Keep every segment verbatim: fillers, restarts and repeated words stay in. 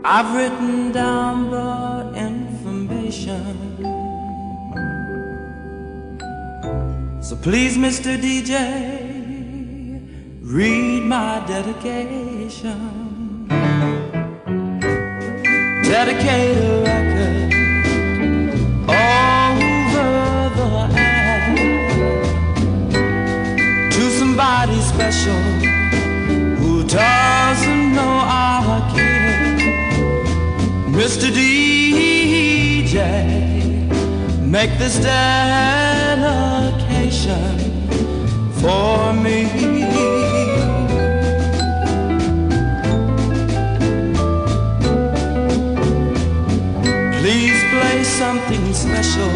I've written down the information. So please, Mister D J, read my dedication. Dedicate a record over the air to somebody special who doesn't know I care. Mister D J, make this dedication for me. Please play something special,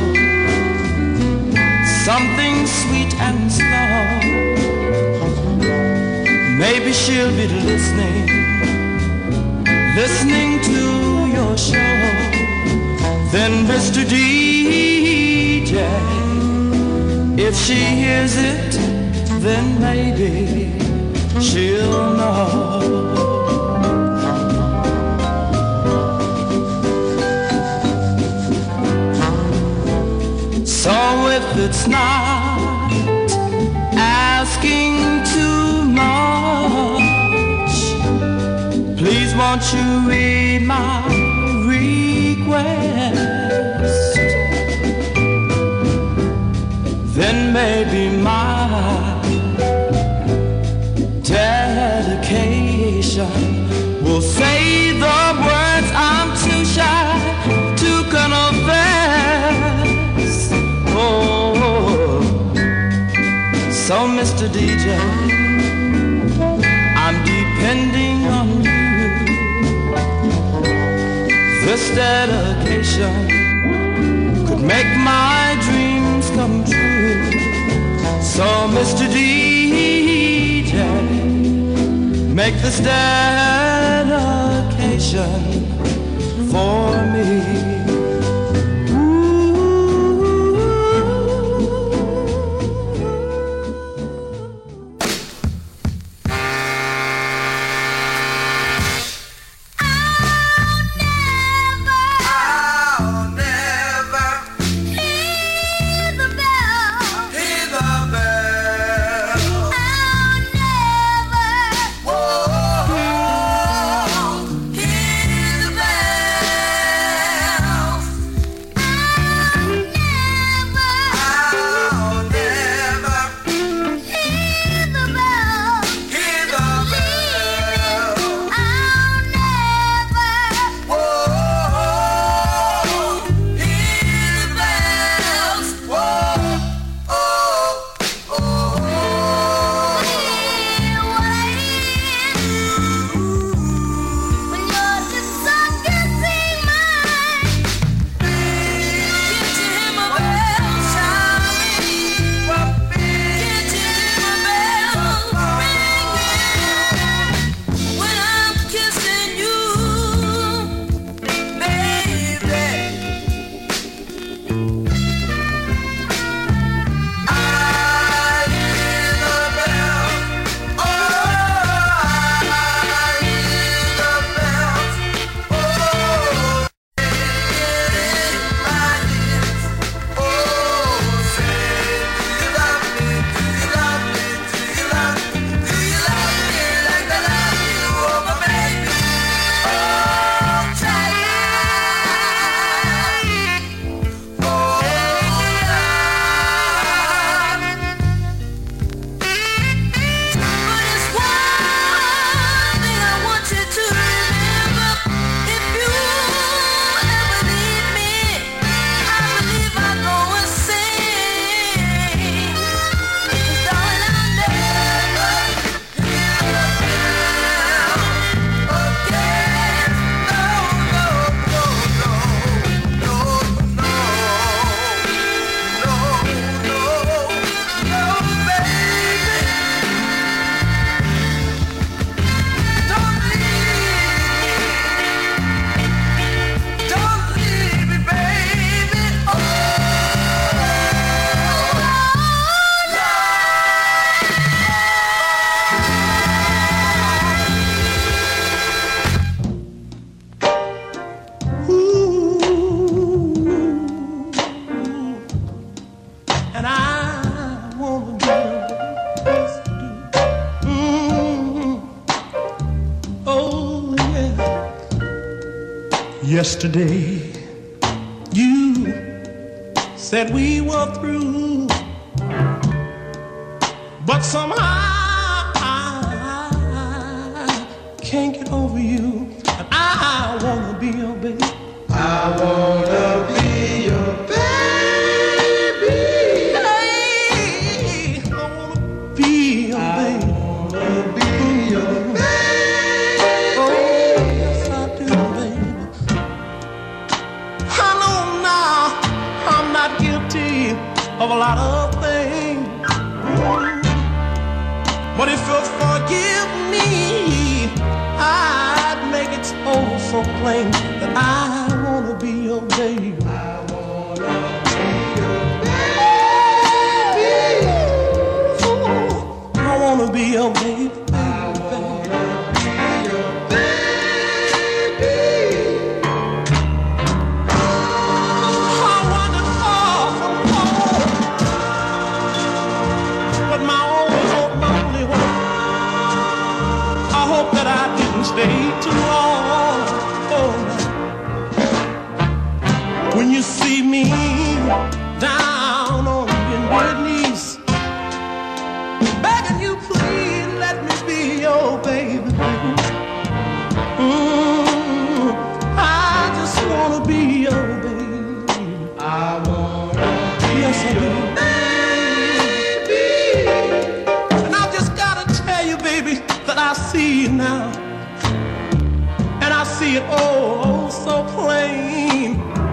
something sweet and slow. Maybe she'll be listening, listening to your show. Then Mister D J, if she hears it, then maybe she'll know. So if it's not asking too much, please won't you read my request? Then maybe my dedication will say the words I'm too shy to confess. Oh, so Mister D J, I'm depending on you. This dedication could make my dreams come true. So Mister D J, make this dedication for me. Oh Yesterday, you said we were through, but somehow I can't get over you, and I wanna be your baby. I wanna be your baby. Hey, I wanna be your I baby. I wanna be your baby. Oh, yes I do, baby. I know now I'm not guilty of a lot of things, but if you'll forgive me, I'd make it oh so plain that I wanna be your baby. I wanna be your baby. Oh, I wanna be your baby. I wanna be your baby. I wandered far from home, but my only hope, my only hope, I hope that I didn't stay too long. Oh, when you see me down on bended knees, begging you please let me be your baby, baby. Mm, I just wanna be your baby. I wanna be yes, I do. Baby. And I just gotta tell you, baby, that I see you now, and I see it oh so plain,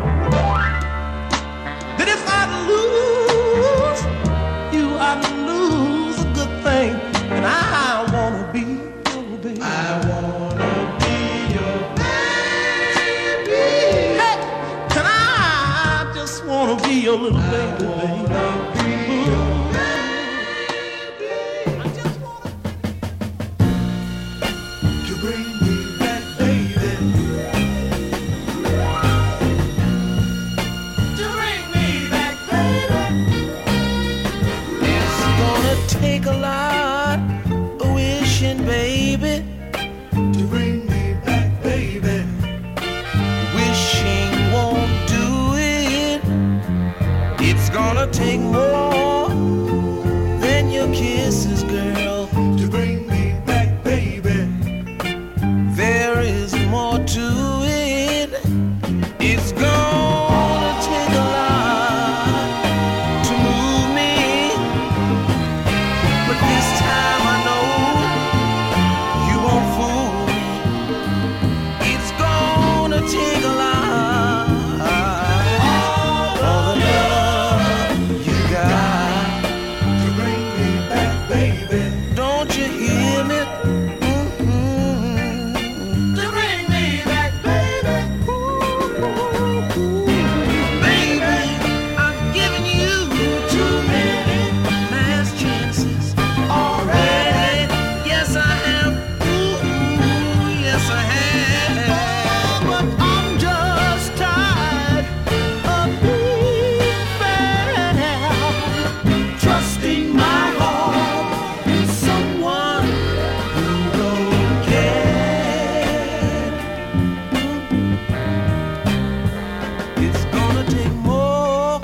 that if I'd lose you, I'd lose a good thing, and I wanna be your baby. I wanna be your baby. Hey, and I just wanna be your little baby, baby. Be your baby. I just wanna to bring me back, baby. To bring me back, baby. It's gonna take a lot of wishing, baby, To bring me back, baby. wishing won't do it. It's gonna take more than your kisses, girl. To bring me back, baby. There is more to it. It's gonna take a lot to move me, but this time I know you won't fool me. It's gonna take a lot for the love you got. To bring me back, baby. Don't you hear me? Mm-hmm. To bring me back, baby. Baby, I've given you too many last chances already. Yes, I have. Ooh, yes, I have. But I'm just tired of being found, trusting my heart in someone who don't care. It's gonna take more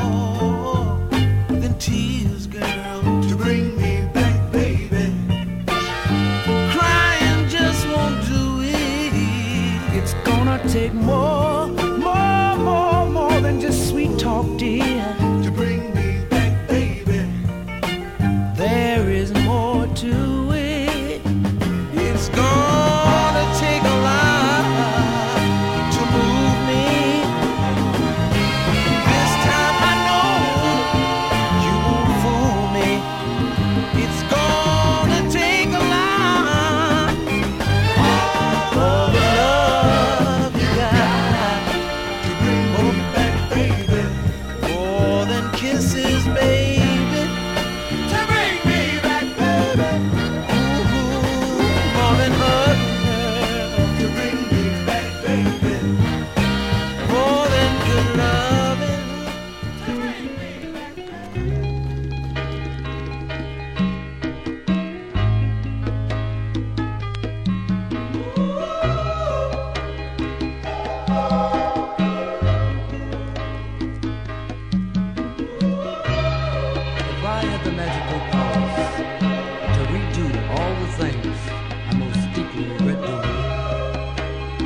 than tears, girl. To bring me back, baby. Crying just won't do it. It's gonna take more, more, more, more than just sweet talk, dear. To bring me back, baby. There is more to it. It's gonna take a lot to move me. This time I know you won't fool me. It's gonna take a lot for the love you got.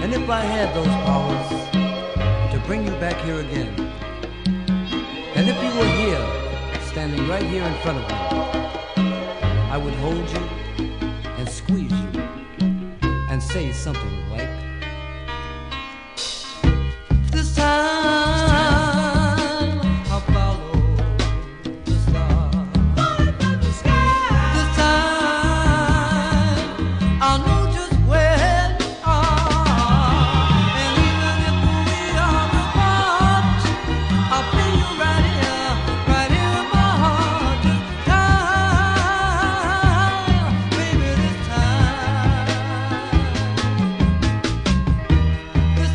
And if I had those powers to bring you back here again, and if you were here, standing right here in front of me, I would hold you and squeeze you and say something like, this time I'll follow the stars. This time I'll know just where you are. And even if we are apart, I'll feel you right here, right here in my heart. This time, baby, this time, this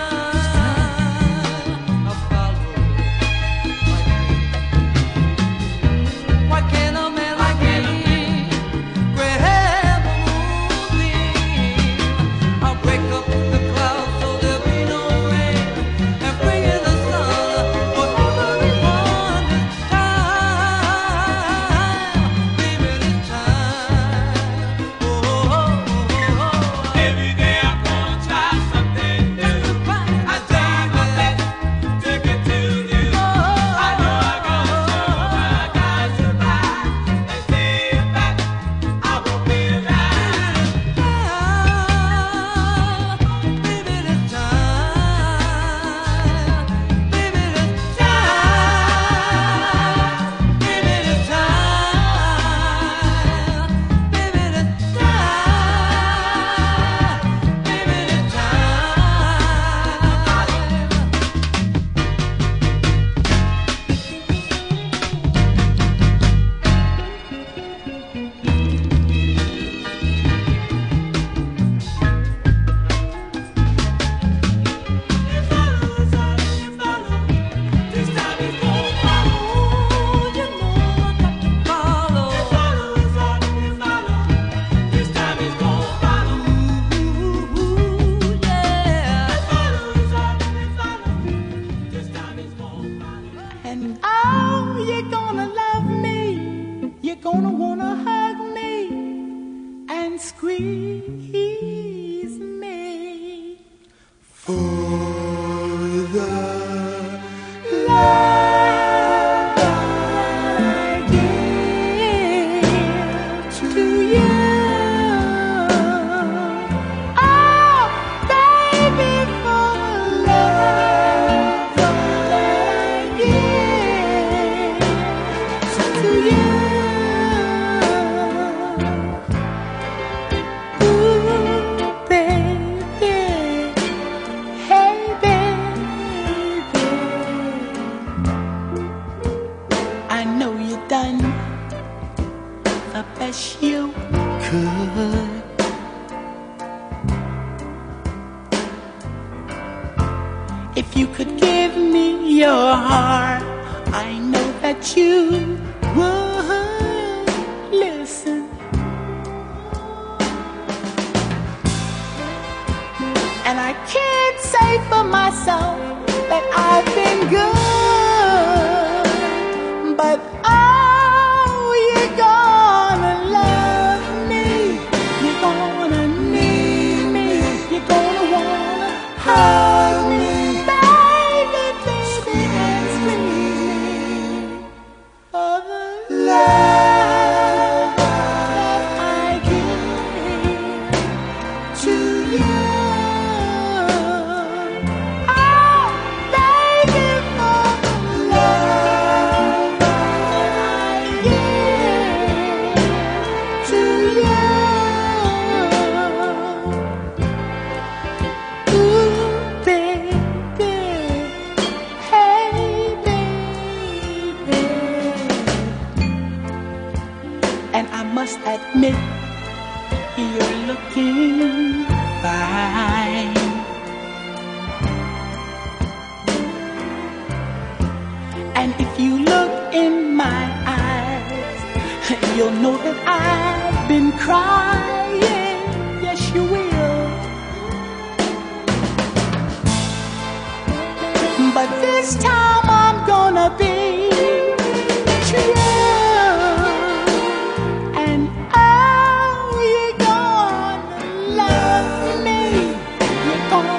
time I'll follow my dream. Why can't a man like me grab a moonbeam? I'll break up the clouds so there'll be no rain and bring in the sun for everyone. This time, baby, this time. Oh, oh, oh, oh. Every day I'm gonna try something new. I try my best to get to you. I know I'm gonna show my guys survive. They say if that I won't be alive. Baby, this time, baby, this time, baby, this time, baby, this time, baby, this This time it's gonna follow. you know I got to follow. Follow is all you follow. This time it's gonna follow. Ooh, yeah. Follow is all you follow. This time it's gonna follow. And oh, you're gonna love me. You're gonna wanna hug me and squeeze me. For the love I give to you. Oh, baby, for the love I give to you. Ooh, baby, hey, baby, I know you done the best you could. If you could give me your heart, I know that you would listen. And I can't say for myself that I've been good, but oh, you're gonna love me, you're gonna need me, you're gonna wanna hug me, baby, baby, and squeeze me. For the love that I give to you. Oh, baby, for the love that I give to you. Ooh, baby, hey, baby. And I must admit, you're looking fine. And if you look in my eyes, you'll know that I've been crying. Yes, you will. But this time I'm gonna be true. And oh, you're gonna love me. You're gonna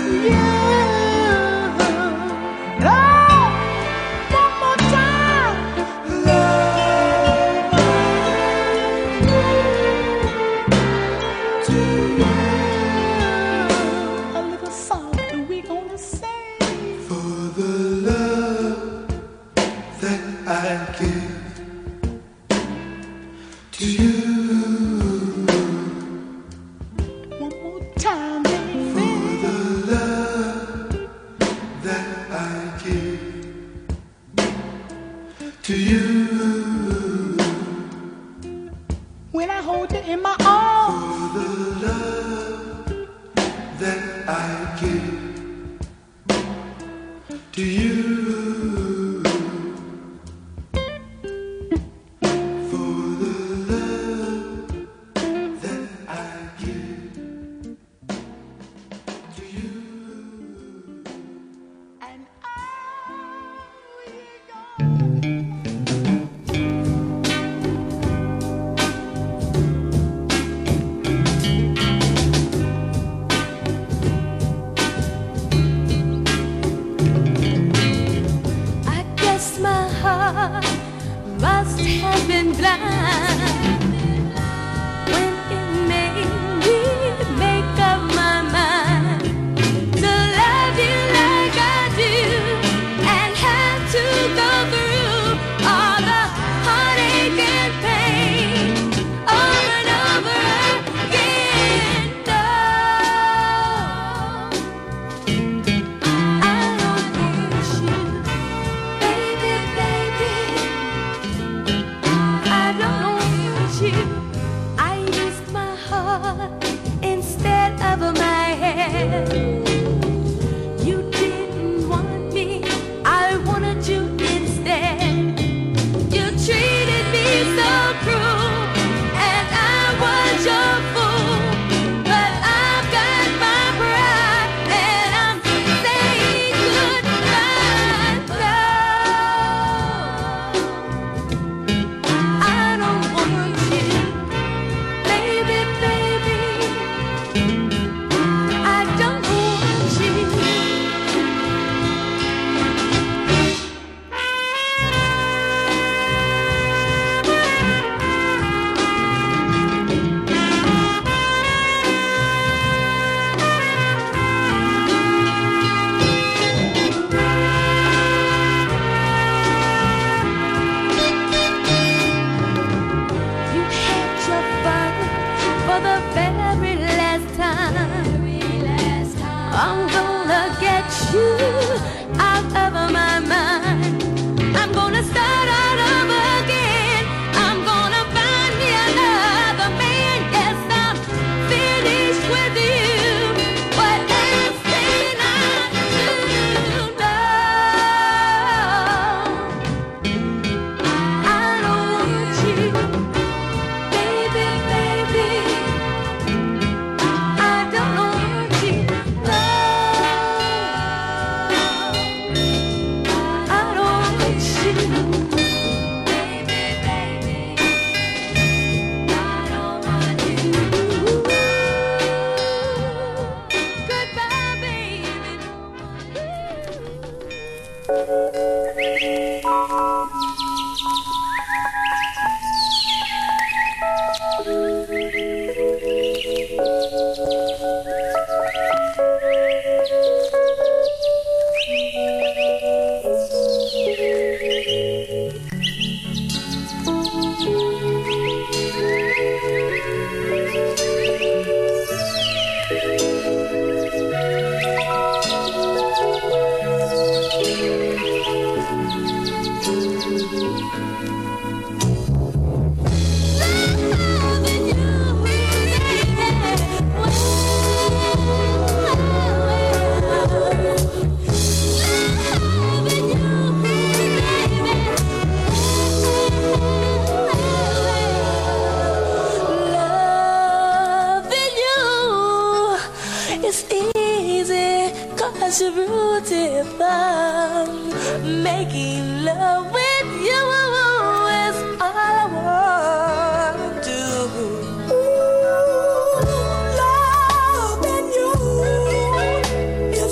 Loving you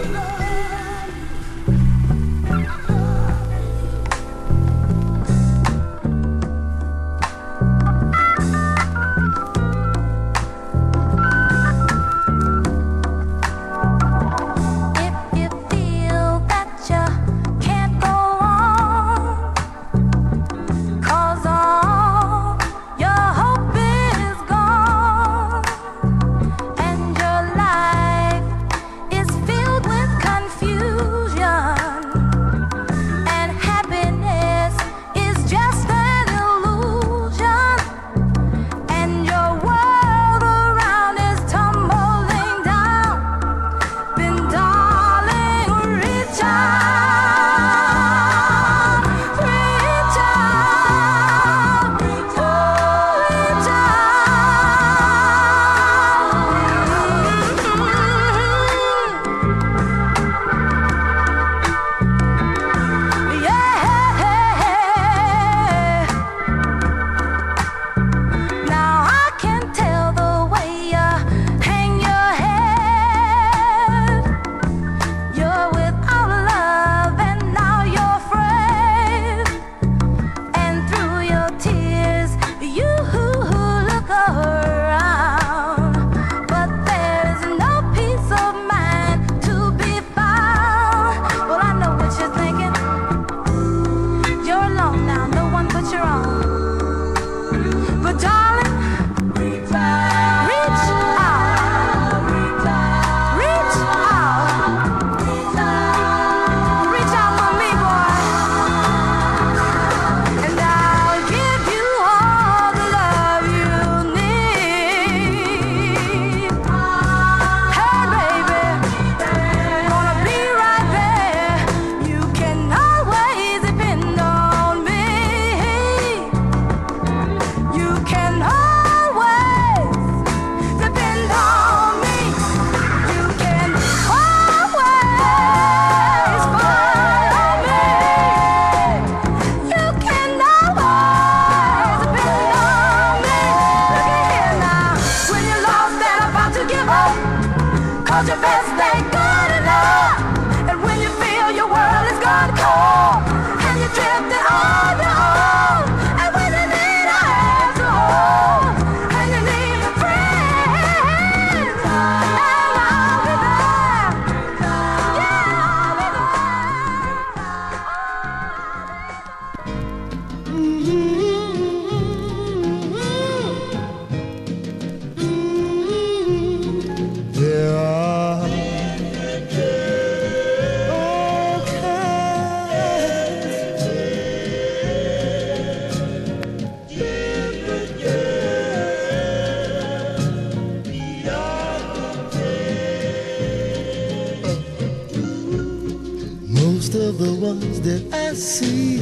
the ones that I see,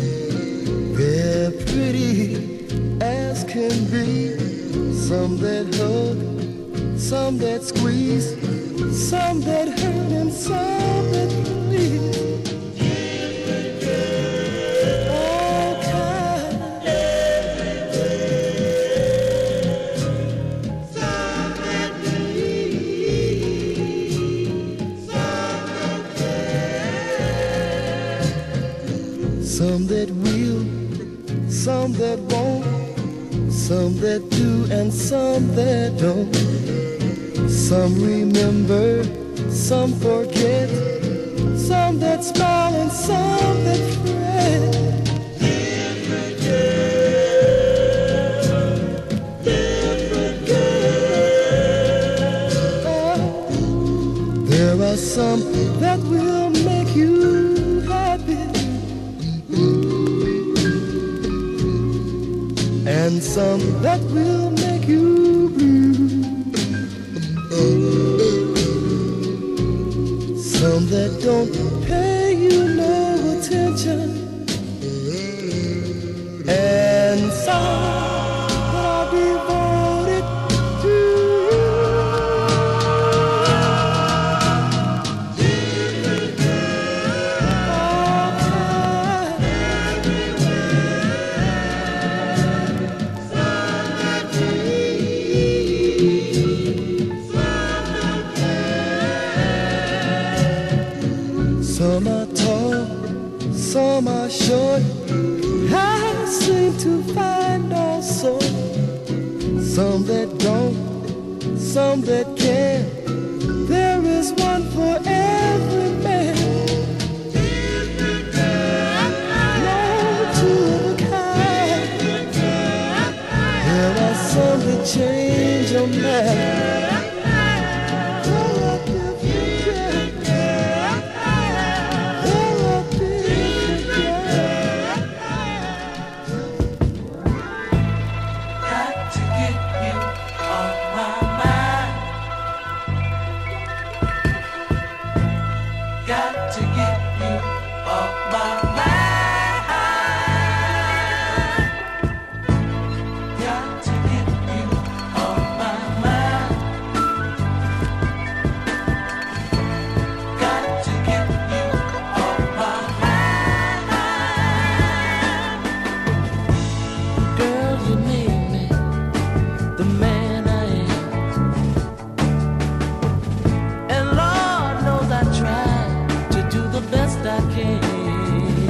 they're pretty as can be. Some that hug, some that squeeze, some that hurt and some that please. All kinds. Some that believe, some that will, some that won't, some that do and some that don't. Some remember, some forget, some that smile and some that fret. Different girl, different girl. Oh, there are some that will make you happy, and some that will make you blue. Some that don't pay you no attention, and some that are devoted to you. Different girls, all kinds. Some that believe, some that care. Some are tall, some are short. I seem to find all sorts. Some that don't, some that can. There is one for every man. No two of a kind. There are some that change your mind. I can.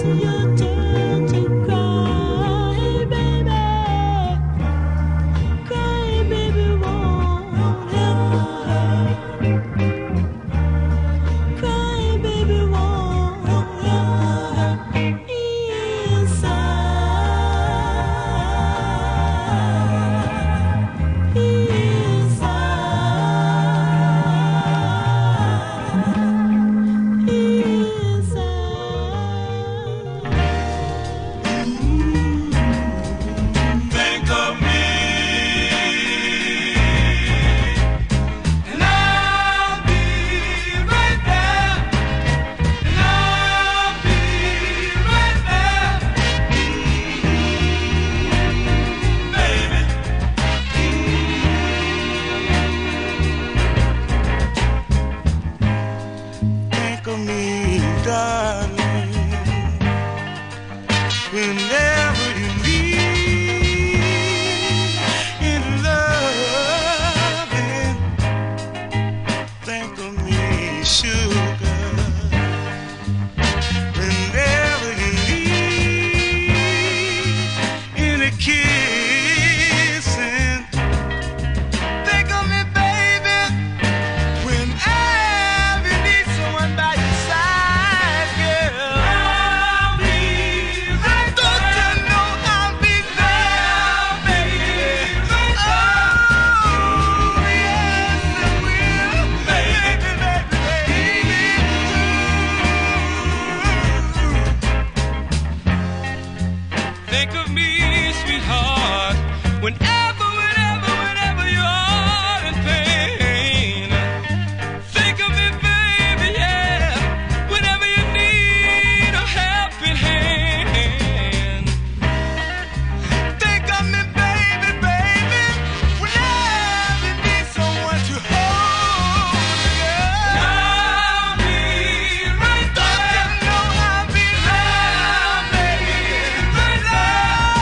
Right there.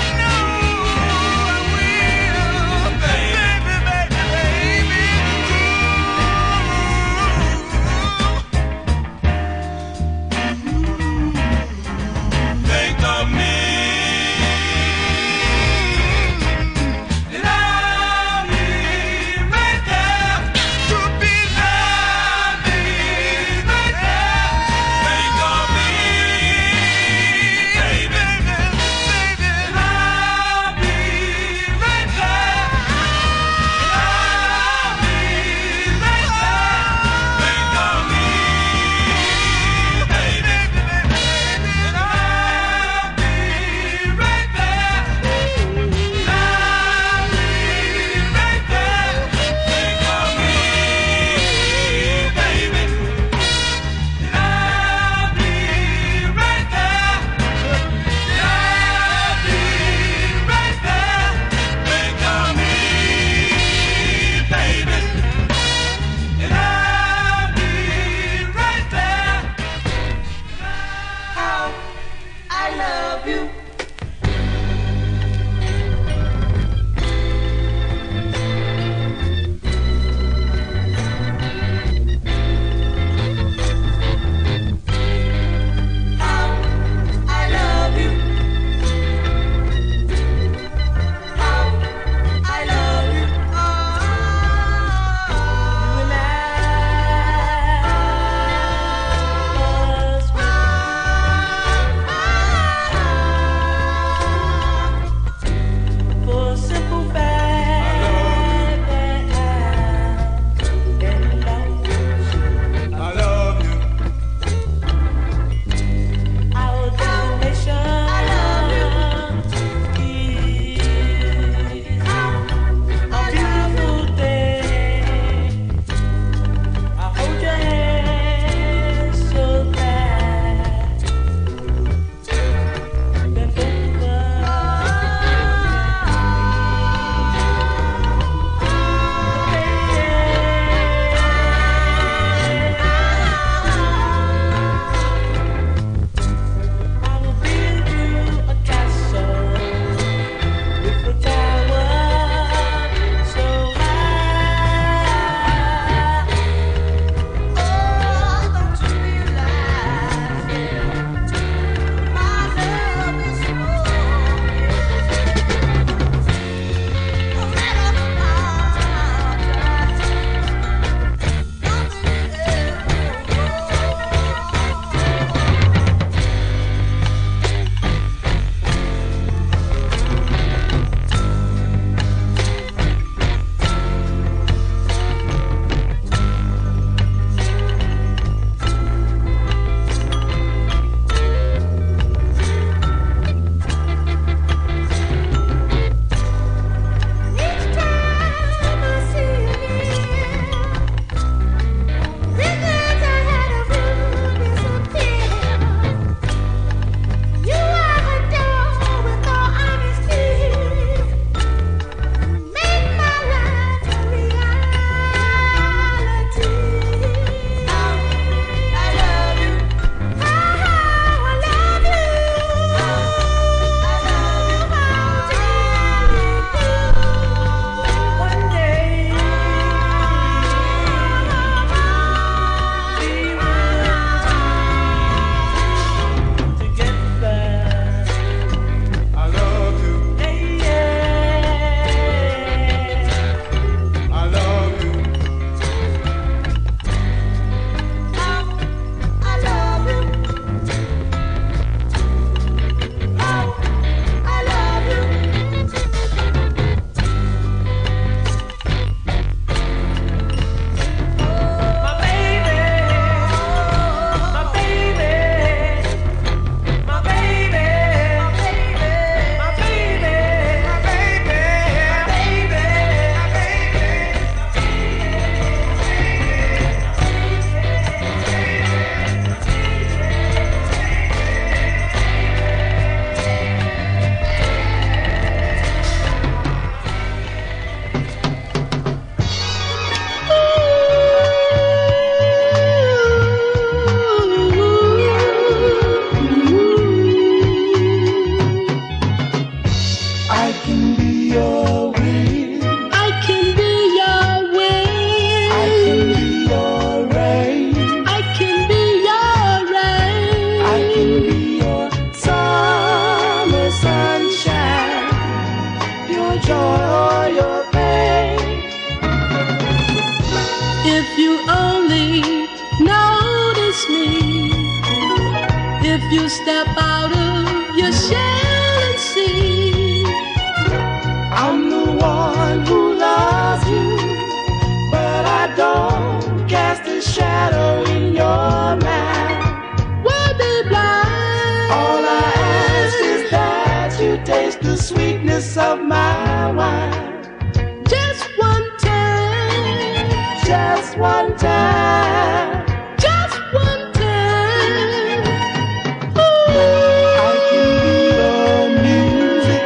step out of your shell and see. I'm the one who loves you, but I don't cast a shadow in your mind. We'll be blind. All I ask is that you taste the sweetness of my wine. Just one time. Just one time. Just one time. Ooh. I can be your music,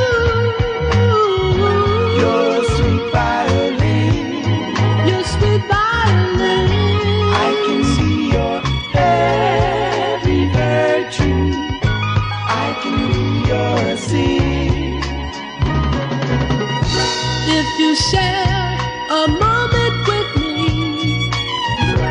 your sweet violin. Your sweet violin. I can see your every virtue. I can be your sin. If you share a moment with me,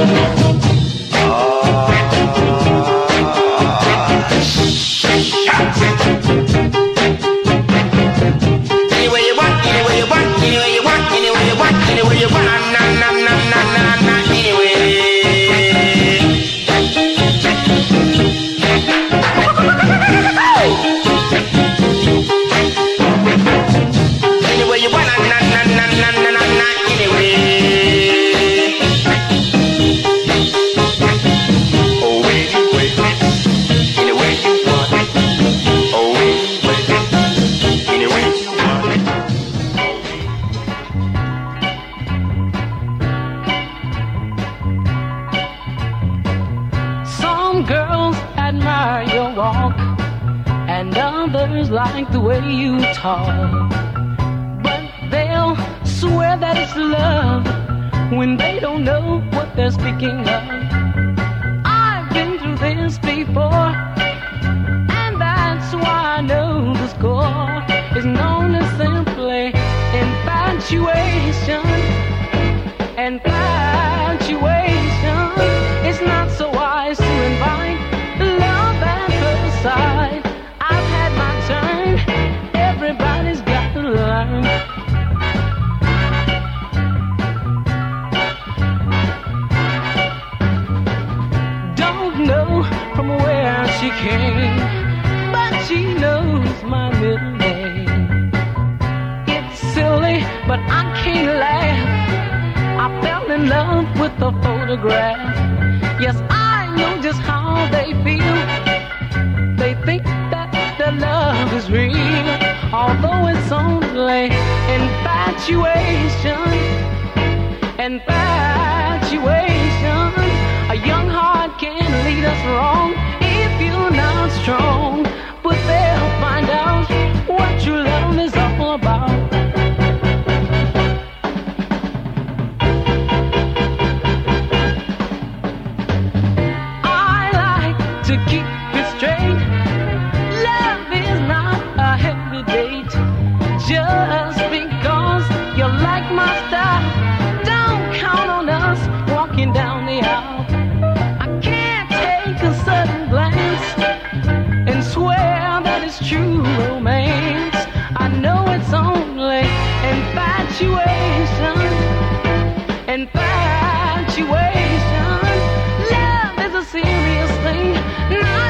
Anyway you want, anyway you want, anyway you want, anyway you want, anyway you want, na na na na na na anyway. Anyway you want, na na na na na na na anyway. Oh anyway, anyway you want, oh anyway, anyway you want. Some girls admire your walk, and others like the way you talk. But they'll swear that it's love when they don't know what they're speaking of. I've been through this before, and that's why I know the score is known as simply infatuation. Infatuation. It's not so wise to invite love at first sight. I've had my turn. Everybody's got to learn. Don't know from where she came, but she knows my middle name. It's silly, but I can't laugh. I fell in love with the photograph. Yes, I know just how they feel. They think that their love is real, although it's only infatuation. Infatuation. A young heart can lead us wrong if you're not strong. But they'll find out what true love is all about. To keep it straight, love is not a heavy date. Just because you like my style, don't count on us walking down the aisle. I can't take a sudden glance and swear that it's true romance. I know it's only infatuation. Infatuation. Love is a serious thing. Not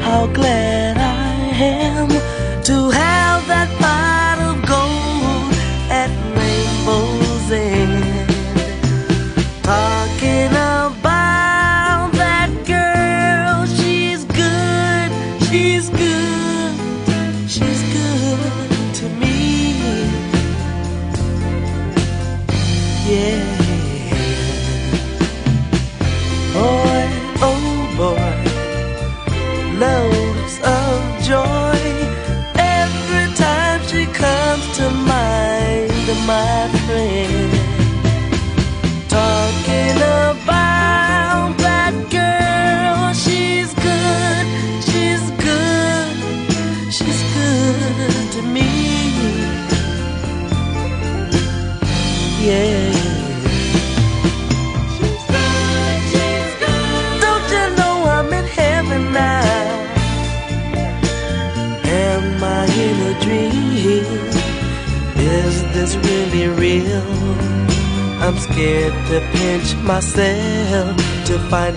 how glad I am to have that pot of gold at Rainbow's End. Talking about that girl, she's good, she's good, she's good to me. Yeah. Boy, oh boy, loads of joy every time she comes to mind, my friend. Talking about that girl, she's good, she's good, she's good to me. Yeah. She's good, she's good. Don't you know I'm in heaven now? Am I in a dream? Is this really real? I'm scared to pinch myself to find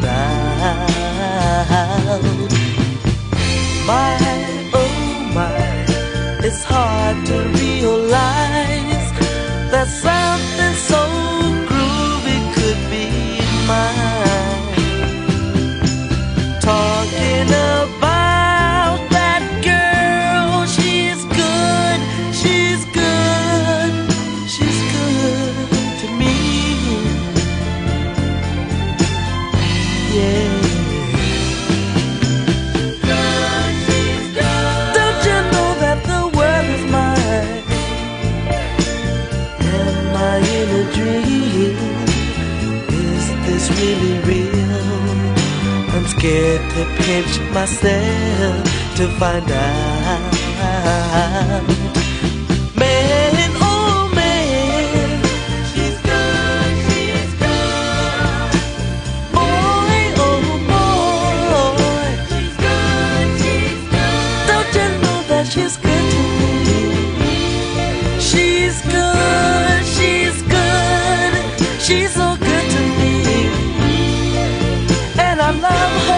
out. My, oh my, it's hard to realize that something so groovy could be mine. Talking about that girl, she's good, she's good, she's good to me. Yeah. Good, she's good. Don't you know that the world is mine? Am I in a dream? Is this really real? I'm scared to pinch myself to find out. Man, oh man, she's good, she's good. Boy, oh boy, she's good, she's good. Don't you know that she's good to me? She's good, she's good, she's so good to me. And I love her.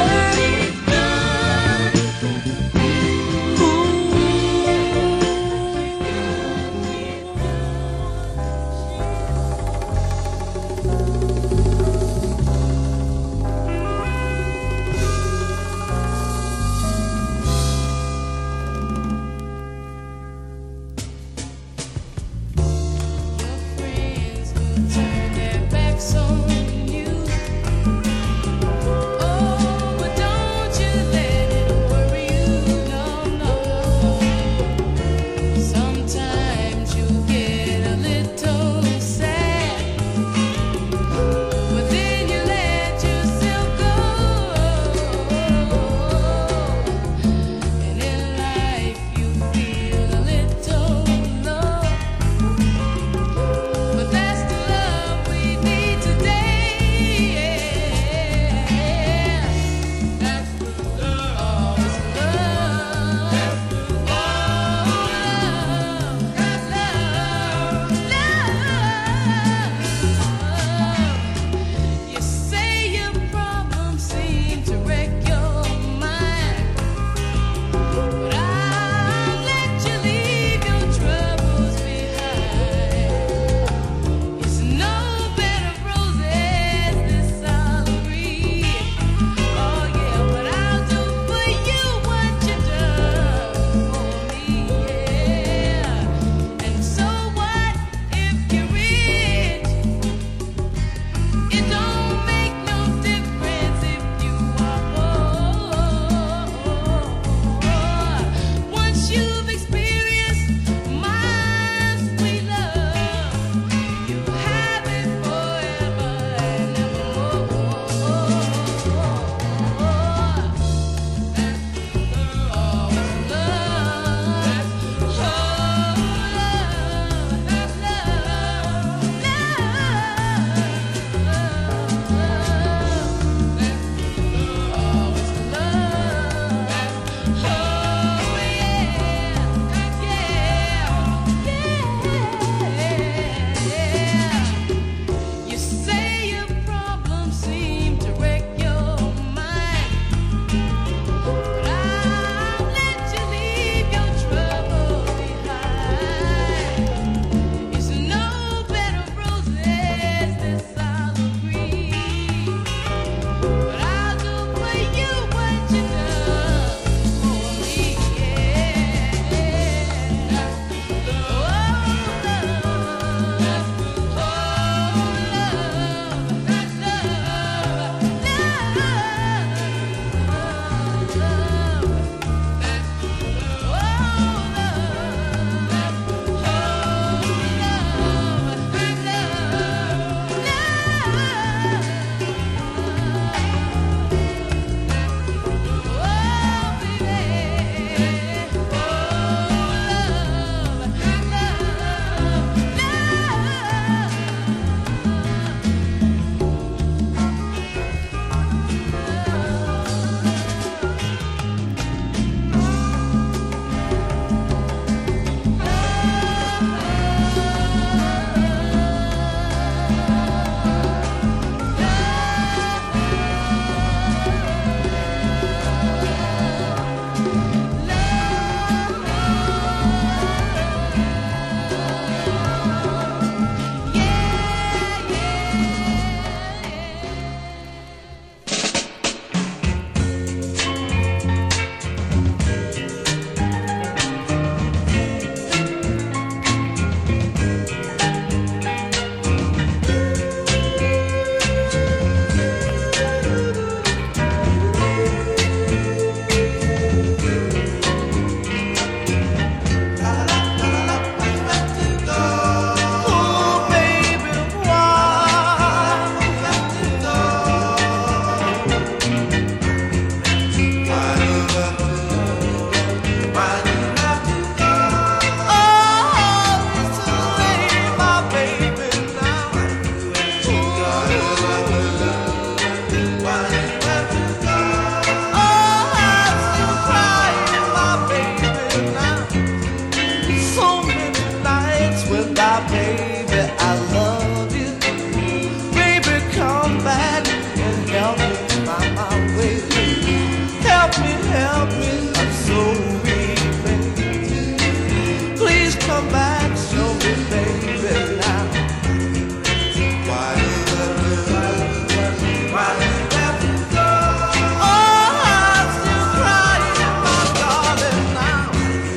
help me. I'm so weak, baby. Please come back, show me, baby, now. Why you left me? Why you left me go? Oh, I'm still crying, my darling, now.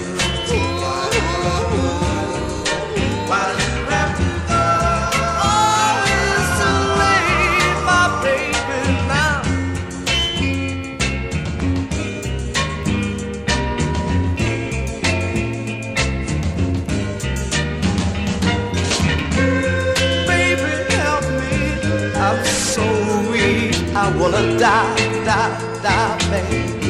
Why you left me go? Oh, it's too late, my baby, now. Baby, help me. I'm so weak. I wanna die, die, die, baby.